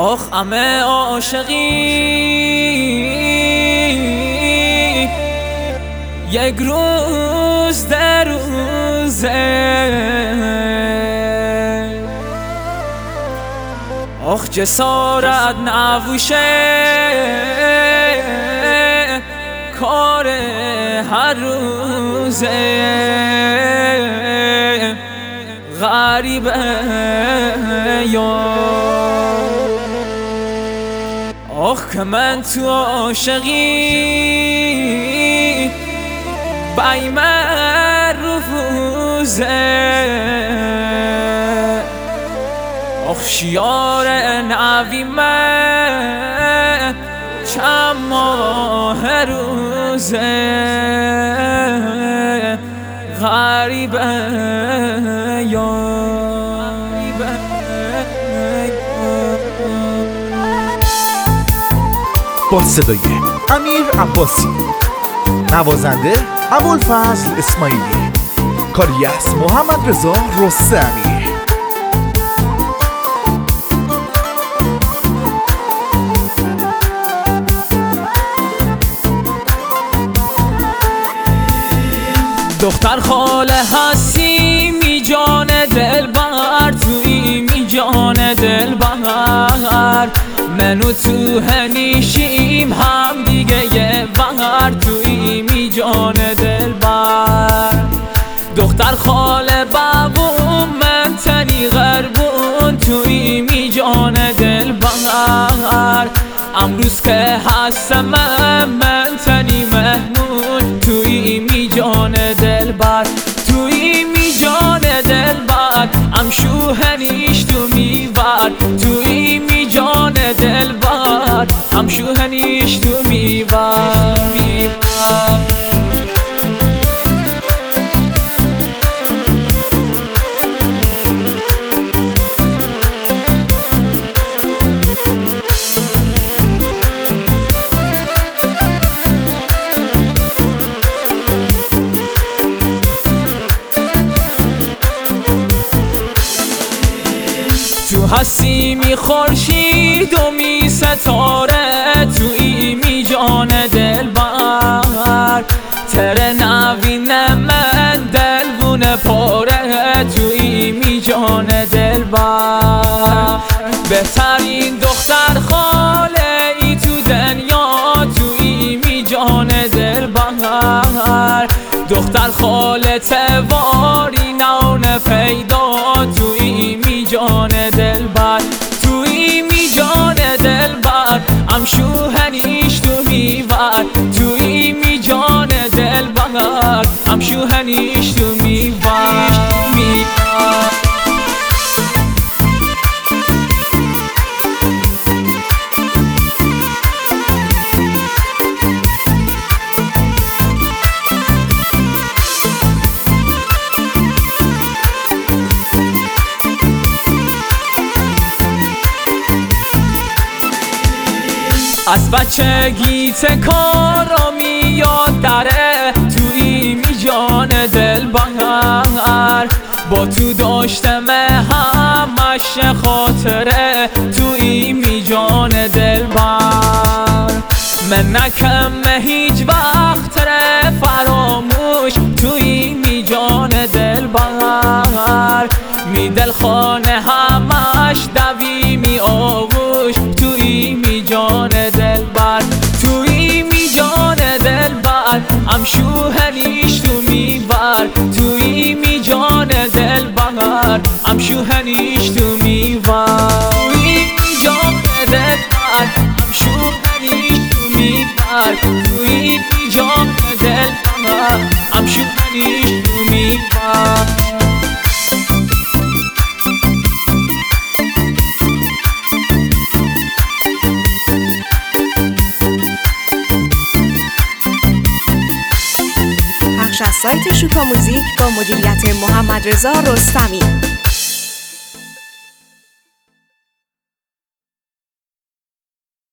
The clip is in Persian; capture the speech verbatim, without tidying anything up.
آخ همه عاشقی یک روز در روزه، آخ جسارت نبوشه کار هر روزه، غریبه یا آخ که من تو عاشقی بای مرفوزه، آخ شیار نوی من چند ماه روزه، غریبه یا با صدای امیر عباسی، نوازنده ابوالفضل اسماعیلی، کاری از محمد رضا رستمی. دختر خاله هستی می جان دل بر، توی می جان دل بر، منو تو هنیشیم هم دیگه یه بر، توی می جان دل بر. دختر خاله بابون من تنی غربون، توی می جان دل بر، امروز که هستم من, من تنی مهمون، توی می جان دل بر، توی می جان دل بر، ام شوهنیش تو میور، توی می جان دل بر، ام شوهنیش تو میور. تو هستی می خورشید و می ستاره، توی می جان دل بر، تر نوین من دلبون پاره، توی می جان دل بر. بهترین دختر خاله ای تو دنیا، توی می جان دل بر، دختر خاله تواری نون پیدا، توی می جان دل بر، توی می جان دل بر، ام شوهنیش تو میور، توی می جان دل بر، ام شوهنیش تو میور. از بچگیت کارا میاد داره، توی می جان دل بر، با تو داشتم همش خاطره، توی می جان دل بر. من نکم هیچ وقت تره فراموش، توی می جان دل بر، می دل خانه همش دوی می آغوش، توی می جان دل بر، توی می جان دل بر، ام شوهنیش تو میور، توی می جان دل بر، ام شوهنیش تو میور، توی می جان دل بر، ام شوهنیش تو میور، توی می جان دل بر، ام شوهنیش تو میور. از سایت شوکا موزیک با مدیریت محمد رضا رستمی.